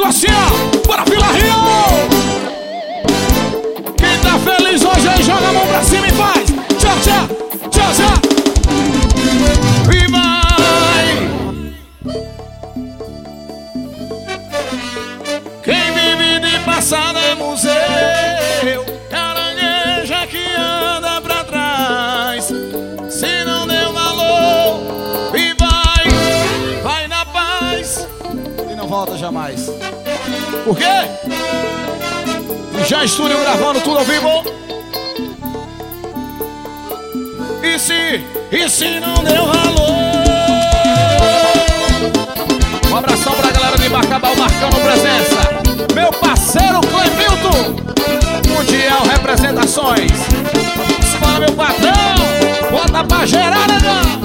assim, ó. Bora, Vila Rio! Quem tá feliz hoje aí, joga a mão pra cima e faz. Tchau, tchau, tchau, tchau. E vai. Quem vive de passado é museu. Carangueja que anda pra trás. Se não deu valor, e vai na paz e não volta jamais. Por quê? Já estúdio gravando tudo ao vivo. E se não deu valor? Um abração pra galera de Bacabal marcando presença. Meu parceiro Clemilton, Mundial Representações. Fala, meu patrão, bota pra gerar, negão.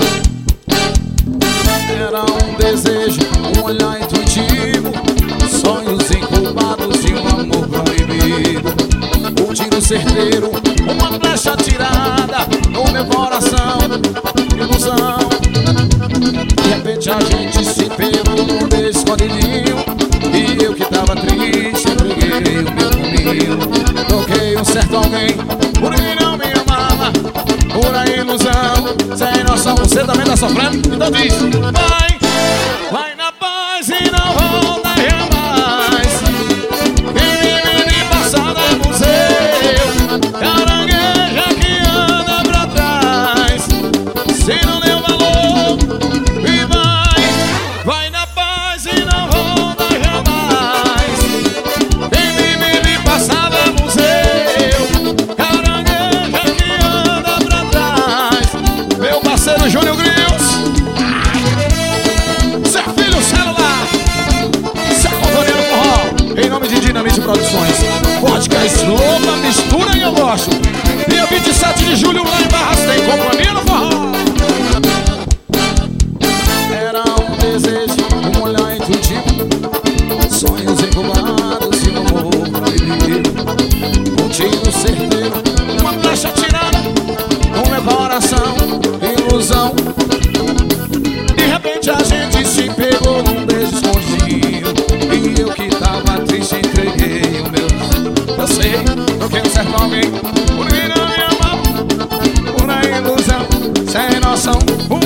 Era um desejo, um olhar intuitivo, sonhos incubados e um amor proibido. Um tiro certeiro, uma flecha tirada no meu coração, ilusão. De repente a gente se pegou num beijo escondidinho, e eu que tava triste entreguei o meu caminho. Toquei um certo alguém, por mim não me amava, pura ilusão, sem noção. Você também tá sofrendo? Então diz: vai na paz e não volta jamais. Quem vive de passado é museu. Carangueja que anda pra trás. Se não deu valor, e vai na paz e não volta jamais. Quem vive de passado é museu. Carangueja que anda pra trás. Meu parceiro Júnior Grills, em nome de Dinamite Produções, vodka Slopa, mistura e eu gosto. Dia 27 de julho lá em Barras tem compromisso no forró. Era um desejo, um olhar intuitivo, sonhos incubados e um amor proibido. Um tiro certeiro, uma flecha tirada no meu coração, ilusão. De repente a gente se pegou num beijo escondido, e eu que tava triste entreguei o meu. Eu sei, toquei um certo alguém, por mim não me amava, pura ilusão, sem noção.